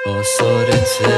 آثارته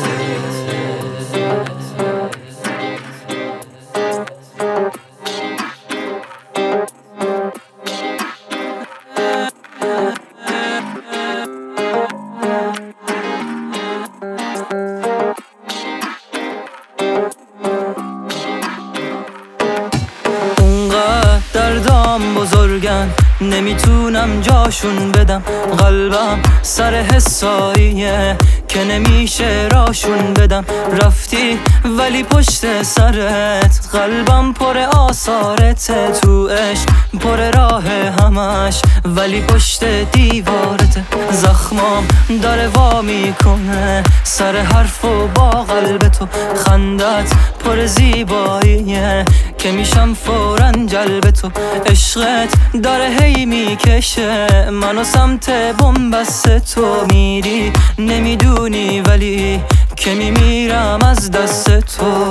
اونقدر دردام بزرگن نمیتونم جاشون بدم، قلبم سر حساییه که نمیشه راشون بدم. رفتی ولی پشت سرت قلبم پر آثارته، تو عشق پر راه همش ولی پشت دیوارته. زخمام داره وا میکنه سر حرف و با قلب تو، خندت پر زیباییه که میشم فوراً جلب تو. عشقت داره هی میکشه منو سمت بن‌بست تو، میری نمیدونی ولی که میمیرم از دست تو.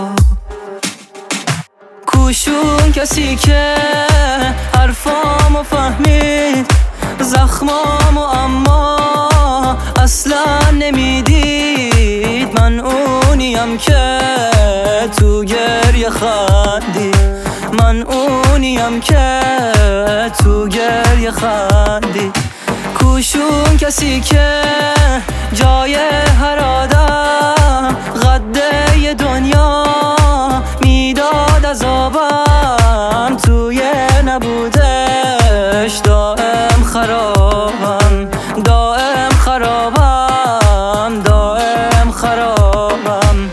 کوشون کسی که حرفامو فهمید، زخمامو اما اصلا نمیدید. من اونیم که تو گریه خندید، من اونیم که تو گریه خندید. کوشون کسی که جای هر آدم قده دنیا میداد عذابم، توی نبودش دائم خرابم، دائم خرابم، دائم خرابم.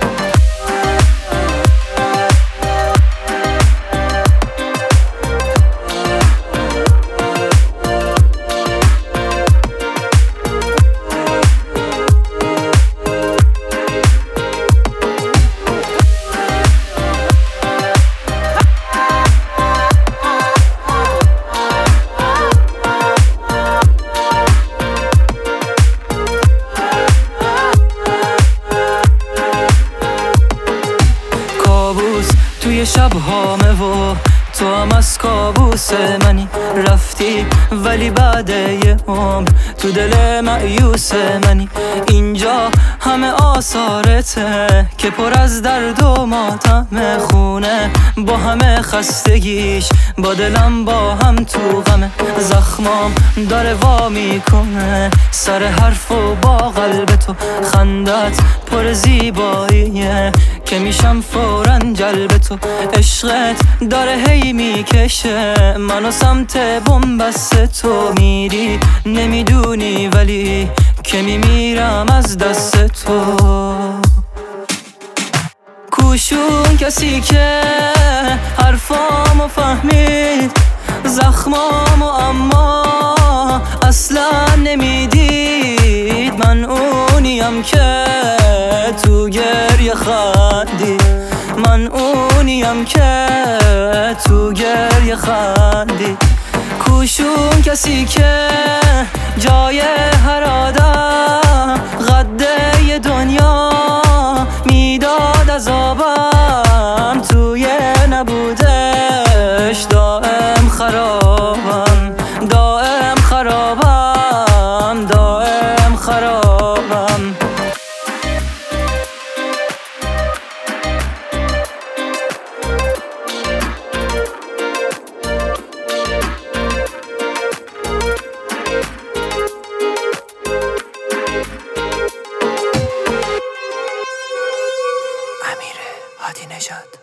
توی شب‌هامه و تو هم از کابوس منی، رفتی ولی بعد یه عمر تو دل مایوس منی. اینجا همه آثارته که پر از درد و ماتم، خونه با همه خستگیش با دلم با هم تو غمه. زخمام داره وا میکنه سر حرف و با قلب تو، خندت پر زیباییه که میشم فوراً جلب تو. عشقت داره هی میکشه منو سمت بن‌بست تو، میری نمیدونی ولی که میمیرم از دست تو. کوشون کسی که حرفامو فهمید، زخمامو اما اصلا نمیدید. من اونیم که تو گریه خندید، من اونیم که تو گریه خندید. کوشون کسی که جای هر آدم قده دنیا میداد عذابم، توی نبودش دائم خرابم، دائم خرابم، دائم خرابم. امیر هادی نژاد.